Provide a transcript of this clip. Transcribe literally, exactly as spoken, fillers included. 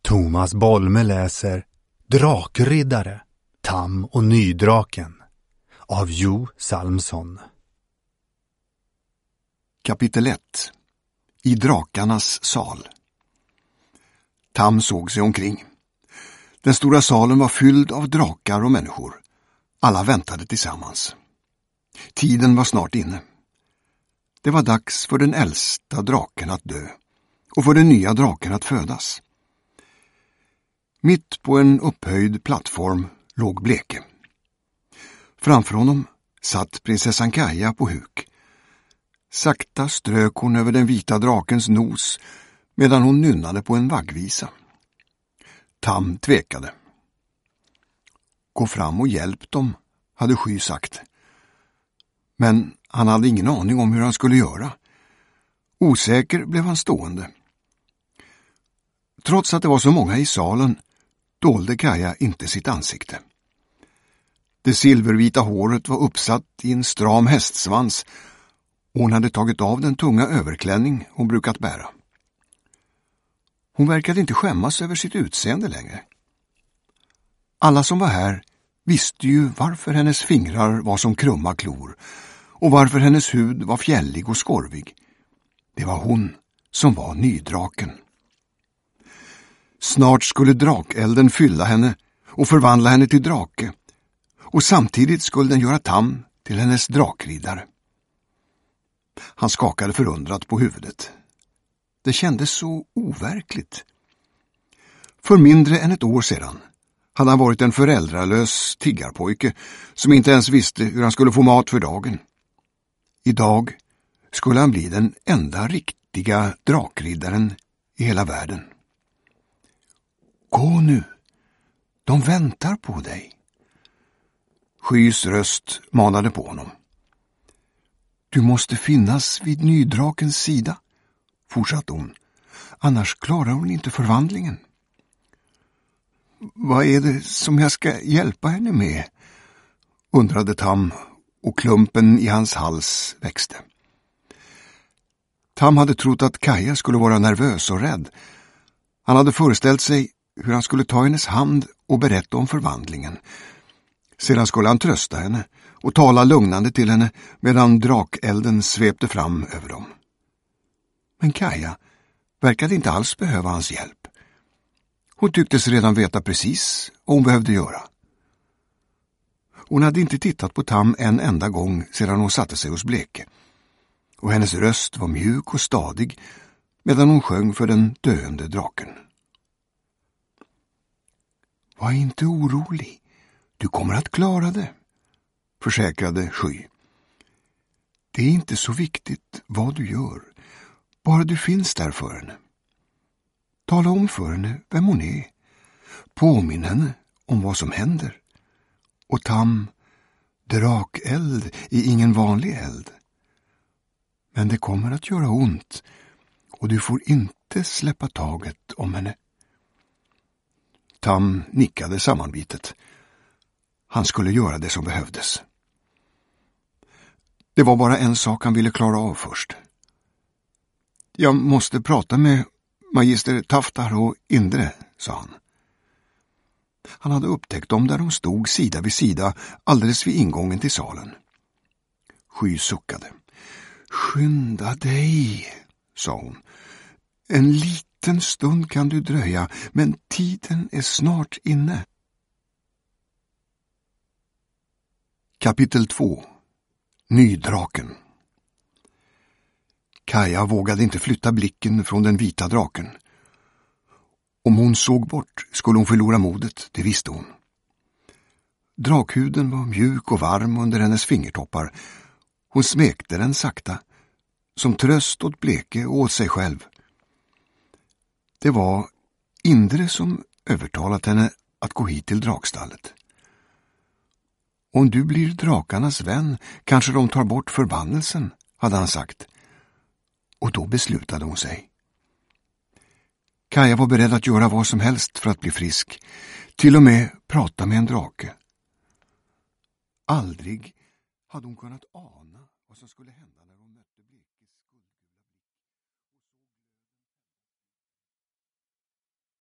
Thomas Bolme läser Drakriddare, Tam och Nydraken av Jo Salmson. Kapitel ett. I drakarnas sal. Tam såg sig omkring. Den stora salen var fylld av drakar och människor. Alla väntade tillsammans. Tiden var snart inne. Det var dags för den äldsta draken att dö och för den nya draken att födas. Mitt på en upphöjd plattform låg Bleke. Framför honom satt prinsessan Kaja på huk. Sakta strök hon över den vita drakens nos medan hon nynnade på en vaggvisa. Tam tvekade. Gå fram och hjälp dem, hade Sky sagt. Men han hade ingen aning om hur han skulle göra. Osäker blev han stående. Trots att det var så många i salen dolde Kaja inte sitt ansikte. Det silvervita håret var uppsatt i en stram hästsvans och hon hade tagit av den tunga överklänning hon brukat bära. Hon verkade inte skämmas över sitt utseende längre. Alla som var här visste ju varför hennes fingrar var som krumma klor och varför hennes hud var fjällig och skorvig. Det var hon som var nydraken. Snart skulle drakelden fylla henne och förvandla henne till drake, och samtidigt skulle den göra Tam till hennes drakriddare. Han skakade förundrat på huvudet. Det kändes så overkligt. För mindre än ett år sedan hade han varit en föräldralös tiggarpojke som inte ens visste hur han skulle få mat för dagen. Idag skulle han bli den enda riktiga drakriddaren i hela världen. Gå nu, de väntar på dig. Skys röst manade på honom. Du måste finnas vid nydrakens sida, fortsatte hon. Annars klarar hon inte förvandlingen. Vad är det som jag ska hjälpa henne med? Undrade Tam, och klumpen i hans hals växte. Tam hade trott att Kaja skulle vara nervös och rädd. Han hade föreställt sig hur han skulle ta hennes hand och berätta om förvandlingen. Sedan skulle han trösta henne och tala lugnande till henne medan drakelden svepte fram över dem. Men Kaja verkade inte alls behöva hans hjälp. Hon tycktes redan veta precis vad hon behövde göra. Hon hade inte tittat på Tam en enda gång sedan hon satte sig hos Bleke. Och hennes röst var mjuk och stadig medan hon sjöng för den döende draken. Var inte orolig, du kommer att klara det, försäkrade Sky. Det är inte så viktigt vad du gör, bara du finns där för henne. Tala om för henne vem hon är, påminn henne om vad som händer. Och Tam, drakeld är ingen vanlig eld. Men det kommer att göra ont och du får inte släppa taget om henne. Tam nickade sammanbitet. Han skulle göra det som behövdes. Det var bara en sak han ville klara av först. Jag måste prata med magister Taftar och Indre, sa han. Han hade upptäckt dem där de stod sida vid sida alldeles vid ingången till salen. Sky suckade. Skynda dig, sa hon. En liten stund kan du dröja, men tiden är snart inne. Kapitel två. Nydraken. Kaja vågade inte flytta blicken från den vita draken. Om hon såg bort skulle hon förlora modet, det visste hon. Drakhuden var mjuk och varm under hennes fingertoppar. Hon smekte den sakta, som tröst åt Bleke och åt sig själv. Det var Indre som övertalat henne att gå hit till drakstallet. Om du blir drakarnas vän kanske de tar bort förbannelsen, hade han sagt. Och då beslutade hon sig. Kaja var beredd att göra vad som helst för att bli frisk, till och med prata med en drake. Aldrig hade hon kunnat ana vad som skulle hända när hon